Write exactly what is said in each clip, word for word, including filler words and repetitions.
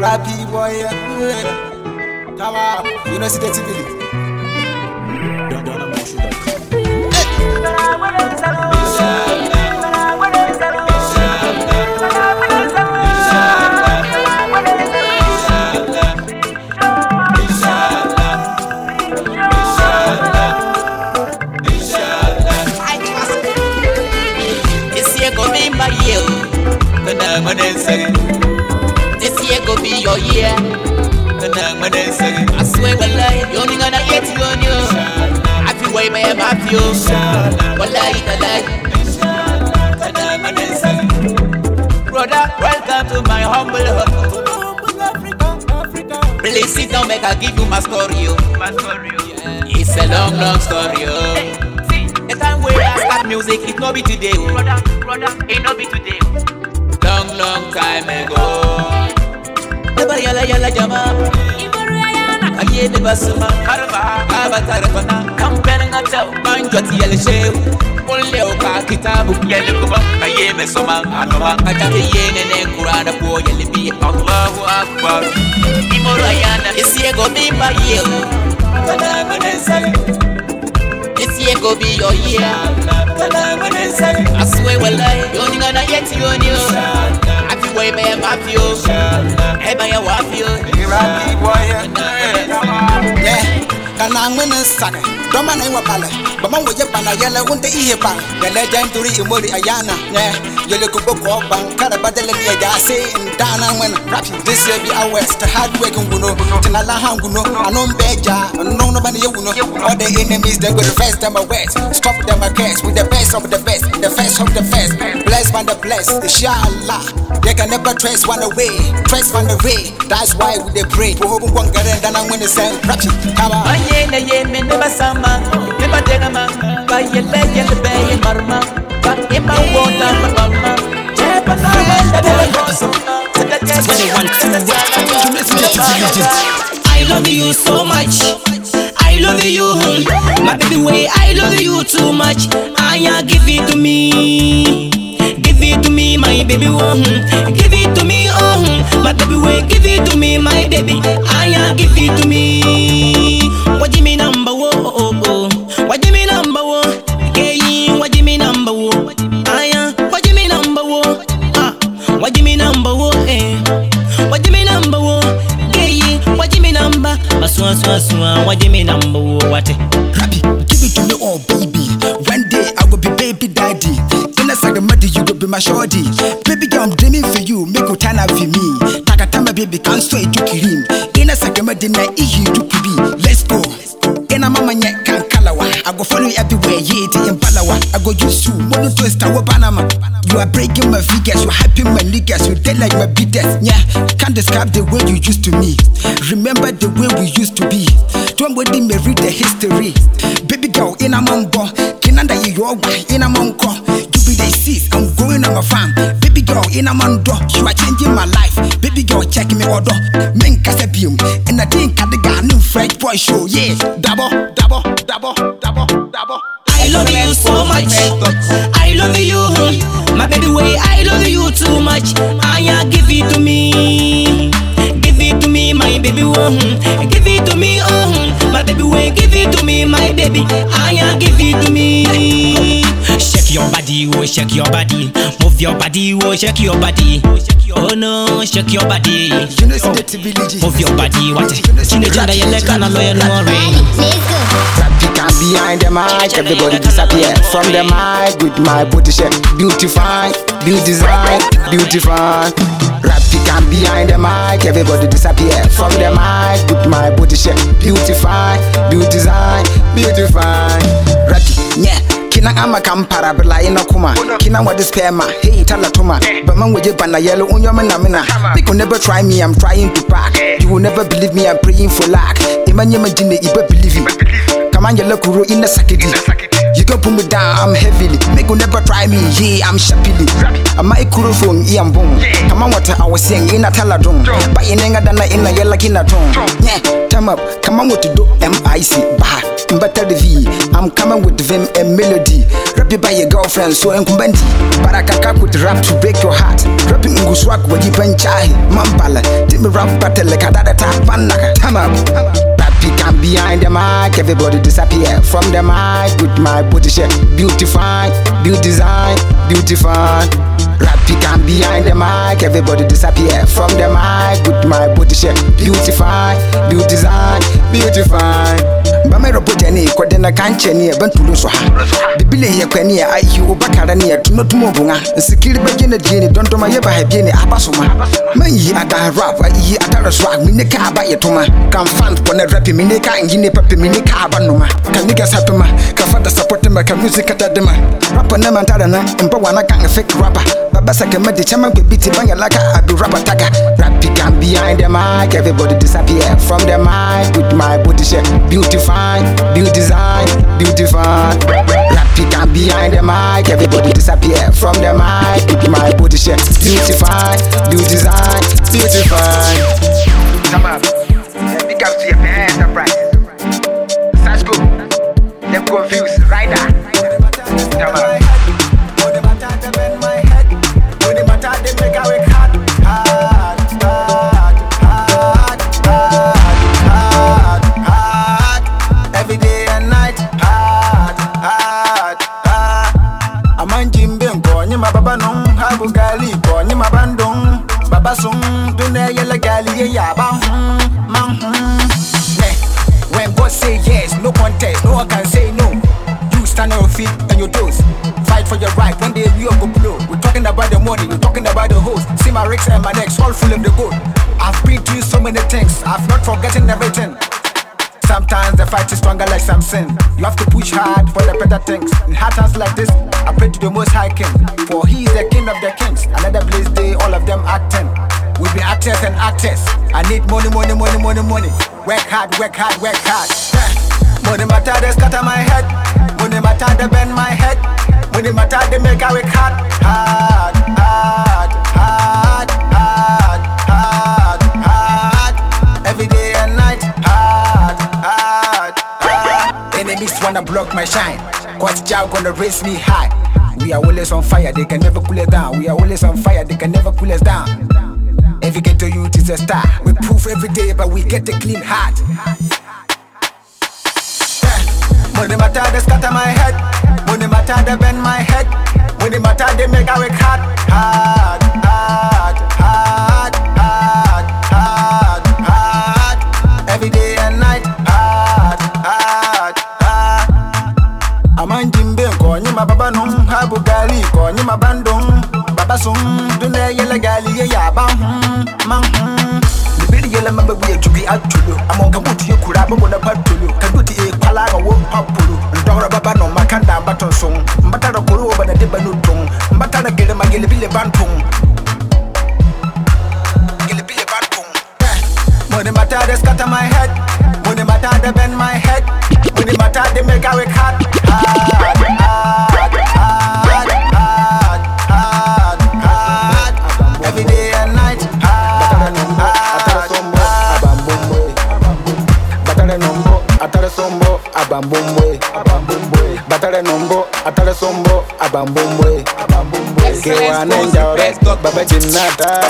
rappy boy. Come on, you know, see the T V. Don't don't know shoot this year go be your year. I swear, wallahi, you only gonna get you on you. I feel way my mafia. Wallahi, wallahi. Brother, welcome to my humble home. Please sit down, make I give you my story. It's a long, long story. The time where I start music, it no be today. Brother, brother, it no be today. Long, long time ago. Never yalla yalla jama. Aye me basuma. Karba, abatara bana. Kampel ngata, banjoti yalla shew. Only oka kitabu yalla kuba. Aye me soma, anoma. Akate yene ne Qur'ana po yalla bi. Allahu Akbar. Imoro ayana, this year go be my year. This year go be your year. I swear, wallahi, you only gonna get you on you. I feel way by a mafia. Hey, by a wafio. Yeah, can I win a sack? Don't man in a palace. But man with your banner yellow won't eat pan. The legendary Imori Ayana. Yeah, you look a book of Bank, Carabadele, I say in Dana when rapping this year be our west. Hard working, you know, Tanala Hanguno, and on Beja, and no nobody, you know, all the enemies that will reverse them away. Stop them against with the best of the best, the first of the first. Blessed by the blessed, inshallah. They can never trace one away, trace one away. That's why we they pray. We hope one get and I'm going to say, rapping. Come on. Never sama, never degama, by your leg and the bay in Marma, but in my water, Marma. I love you so much. I love you, my baby way. I love you too much. I give it to me. Give it to me, my baby. Oh, give it to me. Oh, my baby way. Give it to me, my baby. I give it to me. What do you mean number one? Oh, oh. What do you mean number one? Hey, what do you mean number one? I what do you mean number one? Ah, what do you mean number one? Eh, what do you mean number one? Hey, what do you mean number? Maswa, swa, swa. What do you mean number one? What? Rappy, give it to me, oh baby. One day I will be baby daddy. In a second, mother, you will be my shorty. Baby girl, I'm dreaming for you. Make a turn up for me. Takatama baby, can't straight to kirim. In a second, mother, I eat you to be. Let's go. In a mama yet can't kalawa. I go follow you everywhere, yeah, in Palawa. I go use you, mono twist, our Panama. You are breaking my figures, you hyping my niggas, you dead like my beaters. Yeah, can't describe the way you used to me. Remember the way we used to be. Don't wait me read the history. Baby girl, in a mongo, Kinanda you are in a mongo. You be the sis, I'm going on my farm. Baby girl, in a mondo, you are changing my life. Baby girl, check me order. Men Casabium, and I think I got new French boy show, yeah. Double, double, double, double, double. I love you so much. I love you, my baby way. I love you too much. I give it to me. Give it to me, my baby. Oh, give it to me. Oh, my baby way. Give it to me, my baby. I give it to me. Shake your body, oh, shake your body. Move your body, oh, shake your body. Oh no, shake your body. You know, see the T V. Move your body, what? Teenager, you like an alloy, no rain. Rappy can behind the mic, everybody disappear from the mic with my booty shape. Beautify, beauty design, beautify. Rappy can behind the mic, everybody disappear from the mic with my booty shape. Beautify, beauty design, beautify. Rappy, yeah. Kina ama kampara bela ina kuma. Kina wadi sperma, hey talatuma. But man with bana yellow on your manamina. They could never try me, I'm trying to pack. You will never believe me, I'm praying for luck. Imagine imagine you believe him. Come on, you look in the sakidi. You can put me down, I'm heavily. Make you never try me, yeah, I'm shappily. I might kuru phone, yeah, I'm boom. Come on, what I was saying in a taladum. But in Engadana in a yellow kina tone. Yeah, time up, come on, what to do, M I C, bah. better the V. I'm coming with vim and melody. Rap it by your girlfriend, so I'm Kumbandi. But I can with rap to break your heart. Rapping in Guswak, where you pen chai, Mambala. Did me rap battle like a data tap, Panaka. Come up. Rap it can behind the mic, everybody disappear from the mic with my body shape. Beautify, beauty design, beautify. Rap it can behind the mic, everybody disappear from the mic with my body shape. Beautify, beauty design, beautify. Bama robot any kwadena kanche ni bantulu so ha. Bibile ye kwani ai obakara ni tuno tumo bunga. Sikiri bagene dini donto ma yeba ha biene abasoma. Man yi ada rap yi ada swag mi ne ka ba yetoma. Kan fan for na rap mi ne ka ngine papi mi ne ka abanoma. Kan niggas happy ma, ka father support ma ka music ata dema. Rapper na man tada na mpa wana kan fake rapper. Baba sake ma de chama gbe beat banga laka abi rapper taga. Rap can behind the mic, everybody disappear from the mic with my body shape. Beautify, beauty design, beautify. Rap can behind the mic, everybody disappear from the mic with my body shape. Beautify, beauty design, beautify. Come up, pick up to your enterprise. Such good, them confused, right now. Come up. Yeah, when God say yes, no contest, no one can say no. You stand on your feet and your toes. Fight for your right, one day we all go blow. We're talking about the money, we're talking about the host. See my rigs and my necks, all full of the gold. I've been through so many things, I've not forgotten everything. Sometimes the fight is stronger like Samson. You have to push hard for the better things. In hard times like this, I pray to the Most High King, for He is the King of the kings. Another blessed day, all of them acting. We be actors and actors. I need money, money, money, money, money. Work hard, work hard, work hard. Yeah. Money matter, they scatter my head. Money matter, they bend my head. Money matter, they make I work hard. Hard, hard, hard, hard, hard, hard. Every day and night. Hard, hard, hard. Enemies wanna block my shine. God's job gonna raise me high. We are always on fire, they can never cool us down. We are always on fire, they can never cool us down. Every ghetto youth is a star. We prove every day, but we get a clean heart. Yeah. Money matter, they scatter my head. Money matter, they bend my head. Money matter, they make I work hard. Hard, hard, hard, hard, hard, hard. Every day and night. Hard, hard, hard. Aman jimbe ko nyima baba num habu gali ko nyima bandung. Baba sum dunne yele gali ya ba hum man hum. The bidi yele mamba we jugi atulu. Amon kabuti yekura babo na patulu. Kabuti e kwala ga wo papulu. Ndora baba no makanda baton song. Mbata da kuru oba na deba no tung. Mbata da gele magele bile bantung. Gele bile bantung. Money matter they scatter my head. Money matter they bend my head. Money matter they make I work hard. Hard, hard, hard, hard, hard, hard. Every day and night. Hard, hard, hard. Batale nombo, atale sombo, abambomwe. Batale nombo, atale sombo, abambomwe. Kewa nenjaure, baba jinnata.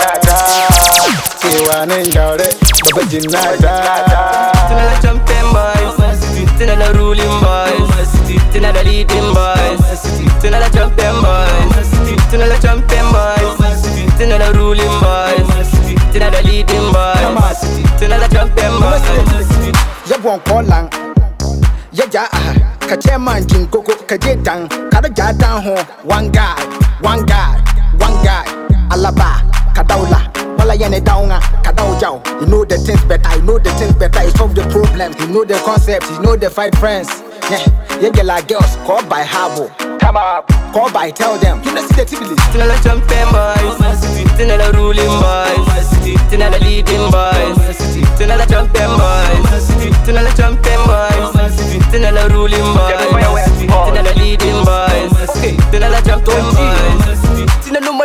Kewa nenjaure, baba jinnata. Tonight the champion boys, tonight the ruling boys, tonight the leading boys, tonight the champion boys, tonight the champion boys, tonight the ruling boys, tonight the leading boys, tonight the champion boys. Ya bon kolang, ya ja ah, kacheman jin koko kajetang, kada jatan ho, one guy, one guy, one guy, alaba, kadaula. Wala yene daunga, kadau jau. You know the things better, you know the things better. You solve the problems, you know the concepts, you know the fight friends. Yeah, you get like girls called by Habo. Come up, call by, tell them. You know see the T V list. Tonight the champion boys, tonight the ruling boys, tonight the leading boys, tonight the champion boys, tonight the champion boys, tonight the ruling boys, tonight the leading boys, tonight the champion boys. Tonight no more city.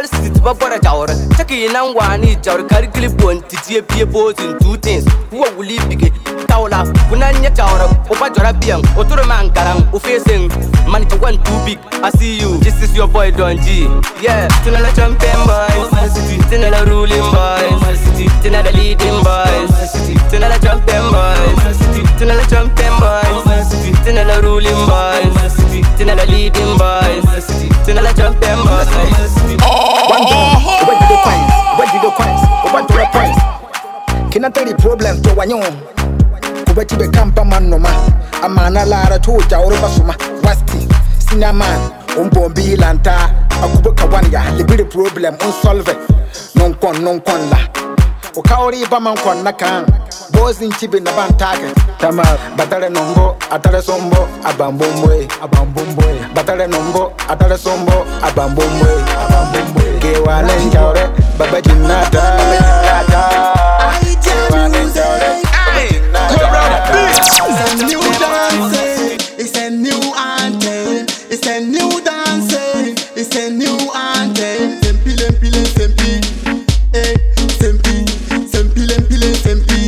ba bora jawr taki nan wani jawr kar clip on titi pie pose in two things wo wuli bige tawla kunan nya jawr o ba jora biang o turu man garang o facing man to one too big I see you this is your boy Don G yeah tunala champion boys tunala ruling boys tunala leading boys tunala champion boys tunala champion boys tunala ruling boys tunala leading boys tunala champion boys. One dollar, what did the coins? What did the coins? What do the points? Can I tell the problem to one young? Kubeti be kampa man no ma. Amana lara to jawro basuma. Wasti, sinaman, umbombi lanta. Akubuka wanya, libiri problem unsolve. Non kon, non kon la. Okaori baman kon nakan. Boys in chibi na bantake. Tama, batale nombo, atale sombo, abambomwe, abambomwe. Batale nombo, atale sombo, abambomwe, abambomwe. Gewa lenjaure, baba jinata, jinata. Gewa lenjaure, baba jinata. It's a new dance, it's a new anthem, it's a new dance, it's a new anthem. Sempi, lempi, sempi, eh, sempi, sempi, lempi, sempi.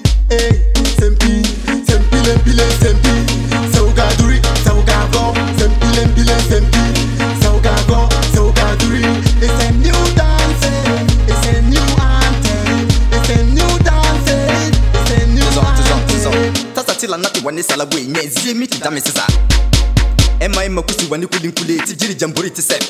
Sempi, sempi, lempi, sempi. Sauga duri, sauga go. Sempi, lempi, sempi. Sauga go, sauga duri. It's a new dance, it's a new anthem, it's a new dance, it's a new anthem. Tasa tila nati wani salabwe nye zimi tidame sisa. Ema ema kusi wani kulinkule tijiri jamburi tisep.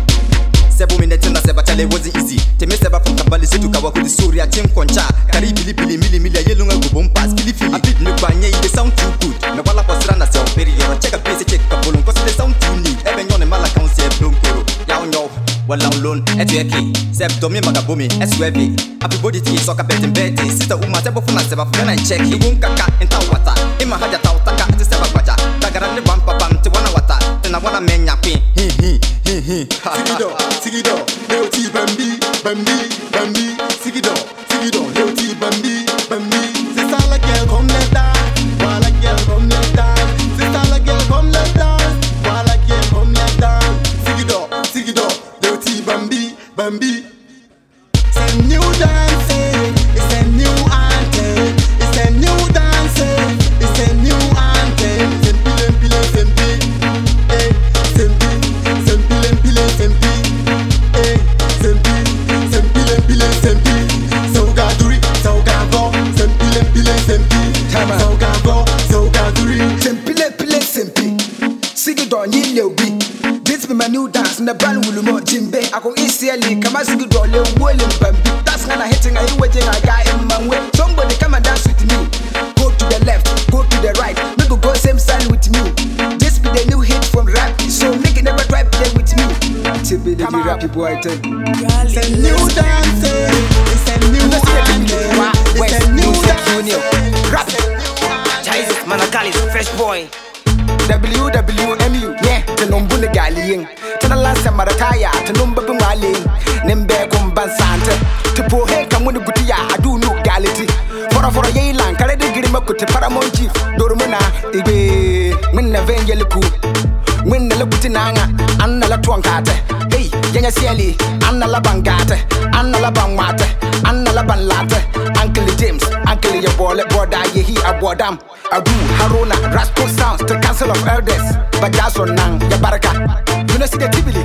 Sebo minete na seba chale wasn't easy. Teme seba from Kabali setu kawa kudi Suria tim koncha. Kari bili bili mili mili ya yelunga gubom pass kili fili. A beat nukwa nye they sound too good. Na wala kwa sira na seo peri yoro. Check a base check a bolon cause they sound too neat. Ebe nyone mala kaunsi e blon koro. Yao nyo wala unlon etu eki. Seb domi magabomi eswebi. Everybody ti soka beti beti. Sita uma sebo funa seba funa check. Iwun kaka inta wata. Ima haja ta utaka ati seba kwacha. Tagara ni wampa pam ti wana wata. Tena wana menya queen. Hi hi hi hi. Sigido, sigido, leo ti bambi, bambi, bambi. Sigido, sigido, leo ti bambi, bambi. C'est ça la gueule comme les dames, voilà la gueule comme les dames. C'est ça la gueule comme les dames, voilà la gueule comme les dames. Sigido, sigido, leo ti bambi, bambi. C'est new dance, it's a new anthem, it's a new dance, it's a new anthem. Sempi, lempi, sempi, eh, sempi, sempi, lempi, sempi, eh, sempi, sempi, lempi, sempi. Sauga duri, sauga go, sempi, lempi, sempi. Sauga go, sauga duri. Sempi lempi sempi. Sigido nyi lewi. This be my new dance. Na brand will mo jimbe. Ako easily kama sigido le wole mbambi. That's gonna hitting a you waiting a guy in my way. Somebody come and dance with me. Go to the left, go to the right. Make go go same style with me. This be the new hit from rap. So make it never try play with me. Tibi the rap boy tell. It's a new dance, it's a new anthem, it's a new dance. Rap. Jesus Manakalis fresh boy. W W M U, yeah, Tenumbu the Gallian. Tena last time Marakaya, Tenumba Bumali, Nembe Kumbansante. To poor head come with the Gutia, I do no gality. For a for a Yaylan, Karadi Girimaku, Paramount Chief, Dormuna, Ibe, Minna Vangeliku, Minna Lukutinanga, Anna La Tuankate, hey, Yanya Siali, Anna La Bangate, Anna La Bangmate, Anna La Banlate, Uncle James, Uncle Yabole, Borda, Yehi, Abodam, Abu, Haruna, Rascal Sounds, the Council of Elders, Bajaso Nang, Yabaraka, you know, see the Tibili.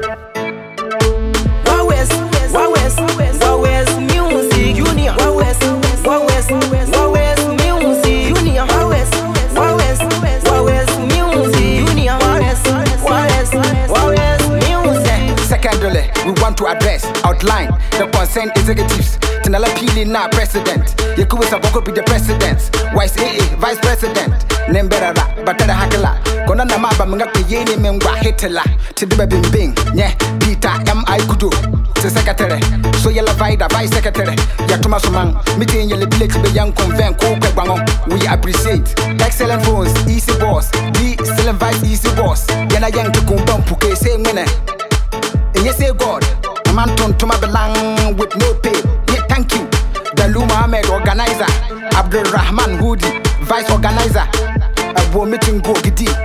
Wawes, Wawes, Wawes Music Union. Wawes, Wawes, Wawes Music Union. Wawes, Wawes, Wawes Music Union. Wawes, Wawes, Wawes Music. Secondly, we want to address, outline the concerned executives. Tenala Pili na president. Yakubu Saboko be the president. Vice A A, vice president. Nembera, Batara Hakala. Kona na maba mga kuyeni mengwa hitela. Tidiba bing bing, nye, Peter M I Kudu. Se secretary, so yella vida, vice secretary. Yatuma Sumang, meeting yellow village be young convent, Koke Bango. We appreciate excellent phones, easy boss, the excellent vice easy boss. Yana young to Kumbam Puke, say winner. And yes, say God, a man ton to my belang with no pay. Yeah, thank you. The Luma Ahmed organizer, Abdul Rahman Hoodi, vice organizer. A board meeting go gidi.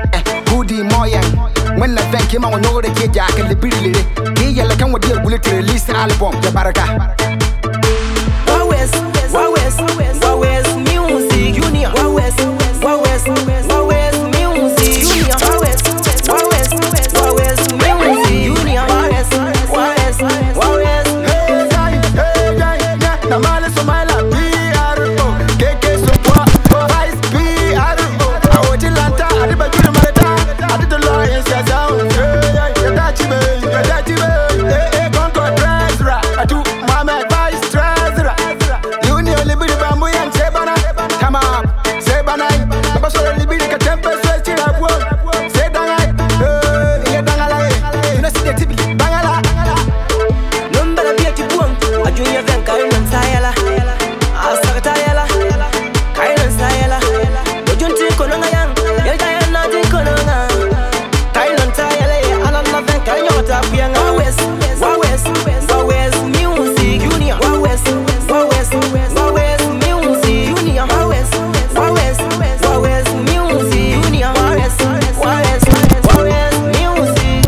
Goody Moyan. When I thank him, I will know the kid Jack and the Billy. He yellow come with the bullet to release the album, the Baraka. Wawes, Wawes, Wawes Music Union. Wawes, Wawes, Wawes Music Union. Wawes, Wawes, Wawes Music Union. Wawes, Wawes, Wawes. Hey, guy, hey, guy, yeah. The man is so my love. P R O, K K support, Vice P R O. I want to Lanta, I did my good matter. I did the lawyers, yes, down. Hey, yeah, you're that you, you're that you, hey, hey, Concord Treasurer. I do my advice, Treasurer. Union Liberty Bamboo and Sebana. Come up, Sebana. I'm a sort of Liberty Tempest, West Chirabu. Say Dangai, hey, Dangalai. You know, see the tip, Bangala. Number of beauty boom. A junior van Kailan Sayala. Asakatayala. Kailan Sayala. Ojunti Konangayan. Yayana Konanga. Kailan Sayala. Another van Kayota Piang. Wawes, Wawes, Wawes Music Union. Wawes, Wawes, Wawes Music Union. Wawes, Wawes, Wawes Music Union. Wawes, Wawes, Wawes Music.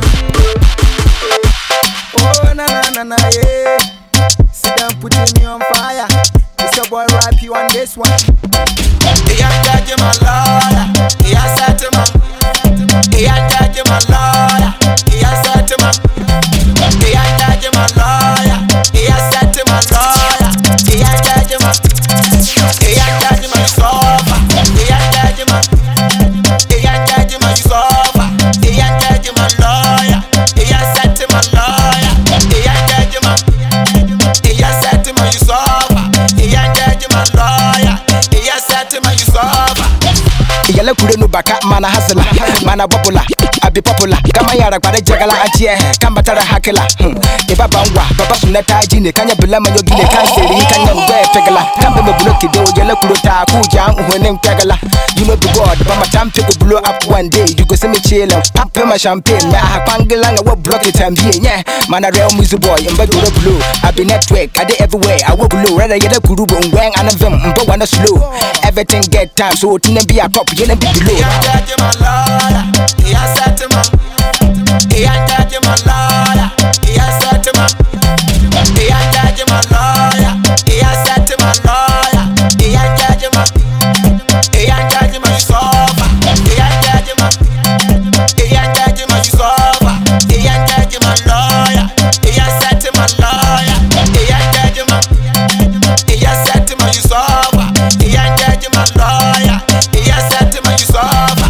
Oh, na na na na, yeah. Sit down, putting me on fire. It's your boy Rap, you on this one. He ain't judging my lawyer. He has said to my. He ain't judging my lawyer. He has said to my. He ain't judging my lawyer. He has said to my lawyer. He ain't judging my. He ain't judging my sofa. He ain't judging my. He ain't judging my sofa. He ain't judging my lawyer. He has said to my lawyer. He ain't judging my. He has said to my sofa. He ain't judging my lawyer. He has said to my sofa. Yellow Kudu Baka, Mana Hasela, Mana Bobula, I be popular. Kamayara, Jagala, Achia, Kambatara Hakela. If I bangwa, Papa Sunata, Jini, Kanya Bilama, Yogina, Kansi, Kanya, Where Pegala, Kamba Buloki, Yellow Kuruta, Kuja, when named Pegala. You know the God, but my time to blow up one day. You go see me chill and pop my champagne. I have Pangala, I will block it and be, yeah. Man, a real music boy, and Bagura Blue. I be network, I did everywhere. I walk blue, rather get a Kurubu, and Wang and a Vim, but one slow. Everything get time, so it can be a pop, you know, be below. He ain't judging my lawyer. He has said to my. He ain't judging my lawyer. He has said to my. He ain't judging my lawyer. He has said to my lawyer. He ain't judging my. He ain't judging my sofa. He ain't judging my. He ain't judging my sofa. He ain't judging my lawyer. He has said to my lawyer. He ain't judging my. He has said to my sofa. He ain't judging my lawyer. He has said to my sofa.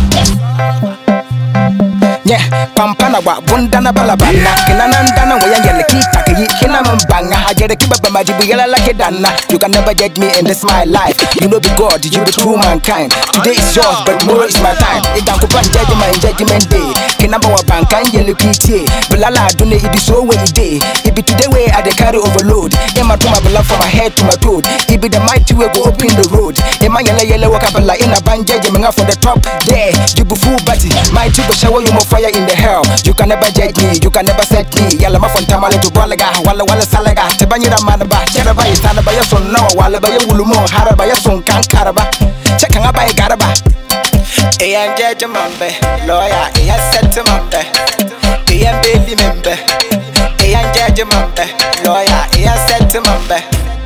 Yeah, Pampana, Bundana Balabana, Kinanandana, where you keep taking Kinamambanga. I get a kibaba, like a dana. You can never get me in this my life. You know the God, you the true mankind. Today is yours, but tomorrow is my time. It can't go judgment, judgment day. Kinamba Banka, yellow P T. Belala, do it be so way day. It be today way I the carry overload. Emma to my blood from my head to my toe. It be the mighty way go open the road. Emma yellow yellow walk up in a band judgment from the top. There, you be full body. My tube shower you more fire in the hell. You can never judge me, you can never set me. Yalla ma from Tamale to Balaga, Walla Walla Salaga, Tabanyra Manaba, Cheraba, Tanaba, Yason, no, Walla by Wulumo, Haraba, Yason, Kan Karaba, Checking by Garaba. A and judgment, lawyer, he has set to Mambe, A and baby member, A and judgment, lawyer, he has set to Mambe.